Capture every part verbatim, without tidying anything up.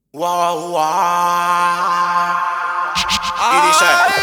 Wow, wow. Y dice: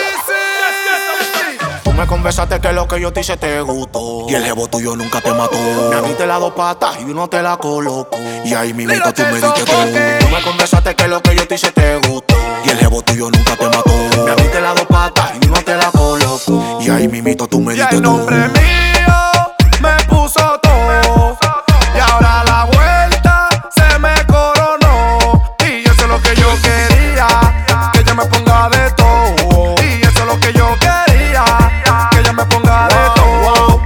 tú me confesaste que lo que yo te hice te gustó, y el jevo tuyo nunca te mató. me abriste las dos patas y uno te la colocó. Y ahí mimito tú me diste todo. Tú me confesaste que lo que yo te hice te gustó, y el jevo tuyo nunca te mató. me abriste las dos patas y uno te la colocó. Y ahí mimito tú me Y diste el todo. nombre mío me puso todo. Y ahora la vuelta se me coronó. Y eso es lo que yo quería, que ella me ponga de todo. Y eso es lo que yo quería, que ella me ponga de todo.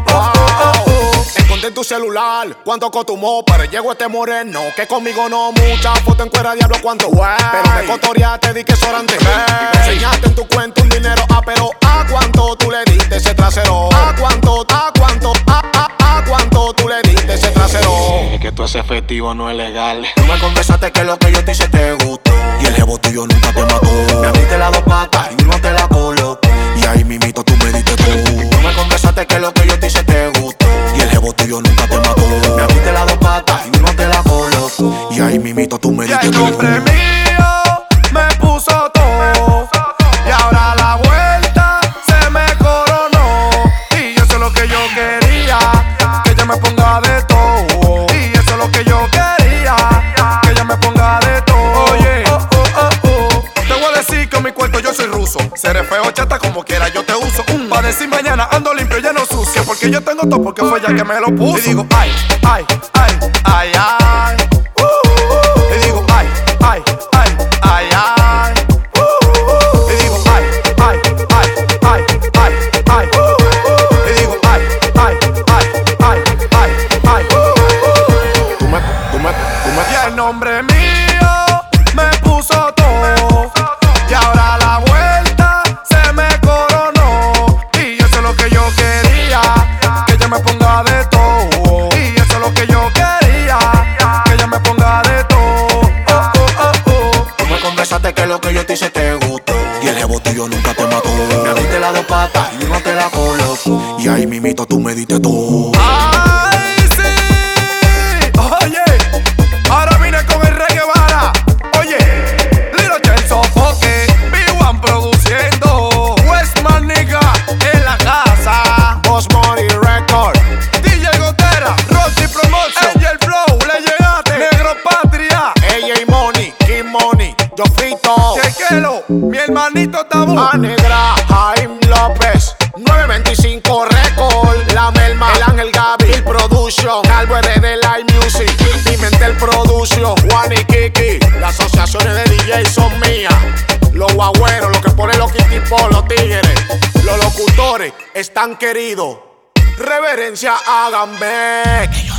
Esconde en tu celular cuánto costumó, pero llegó este moreno que conmigo no mucha foto en cuera diablo cuánto güey. Pero me cotoreaste, di que eso era antes. Me enseñaste en tu cuenta un dinero, ah, pero ¿a cuánto tú le diste ese trasero? ¿A cuánto, a cuánto, a, a, a cuánto tú le diste ese trasero? Es que tú ese efectivo no es legal. Tú me confesaste que lo que yo te hice te gustó, Y el jevo tuyo nunca te mató. me abriste las dos patas y uno te la colocó. Y ahí mimito tú me diste todo. Tú me confesaste que lo que yo te hice te gustó, Y el jevo tuyo nunca te mató. me abriste las dos patas y uno te la colocó. Y ahí mimito tú me Y diste el todo. nombre mío me puso todo. Y ahora la vuelta se me coronó. Y eso es lo que yo quería, que ella me ponga de todo. Y eso es lo que yo quería, que ella me ponga de todo. Oye, oh, oh, oh, oh. Te voy a decir que en mi cuarto yo soy ruso. Seré feo, chata, como quiera yo te uso. Mm. Para decir mañana ando limpio, ya no sucio. Porque yo tengo todo, porque fue ella que me lo puso. Y digo, ay, ay, ay, ay, ay. Uh, uh, uh. Y digo, ay, ay, ay, ay, ay. Uh, uh, uh. Y digo, ay, ay, ay, ay, ay, ay. Uh, uh, uh. Y digo, ay, ay, ay, ay, ay, ay. Uh, uh, uh. Tú me, tú me, tú me. Y el nombre mío me puso todo. Y ahora la vuelta se me coronó. Y eso es lo que yo quería, que ella me ponga de todo. Y eso es lo que yo quería, que ella me ponga de todo. Oh, oh, oh, oh. Tú me confesaste que lo que yo te hice te gustó, Y el jevo tuyo nunca te mató. me abriste las dos patas y uno te la colocó. Y ahí mimito tú me diste todo. ¡Ay, sí! Oye, ahora vine con el Reggae Vara. Oye, Little Chen Sofoque, B uno produciendo, Westman nigga en la casa, Boss Money Record, D J Gotera, Rossi Promotion, Angel Flow, le llegaste, Negro Patria, A J Money, King Money, Yo Frito, Chequelo, mi hermanito Tabú, A Negra, Jaime López, nueve veinticinco Record, La Melma, El Ángel Gaby, Production, Calvo R D Live Music, Pimentel Production, Juan y Kiki. Las asociaciones de D J son mías. Los guagüeros, los que ponen los kitipos, los tigres, los locutores están queridos. Reverencia, háganme.